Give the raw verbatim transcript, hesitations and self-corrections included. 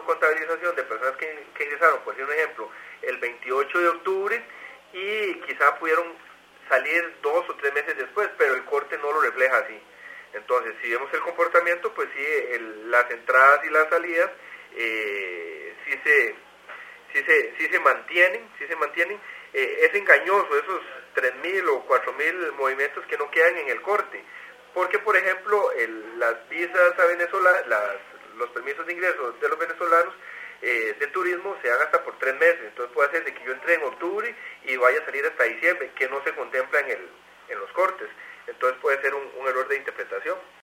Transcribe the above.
contabilización de personas que, que ingresaron, por decir un ejemplo, el veintiocho de octubre y quizá pudieron salir dos o tres meses después, pero el corte no lo refleja así. Entonces, si vemos el comportamiento, pues sí, el, las entradas y las salidas eh, sí se sí se sí se mantienen, sí se mantienen. Eh, es engañoso esos tres mil o cuatro mil movimientos que no quedan en el corte, porque por ejemplo el, las visas a Venezuela, las, los permisos de ingreso de los venezolanos eh, de turismo se dan hasta por tres meses, entonces puede ser de que yo entre en octubre y vaya a salir hasta diciembre, que no se contempla en el en los cortes, entonces puede ser un, un error de interpretación.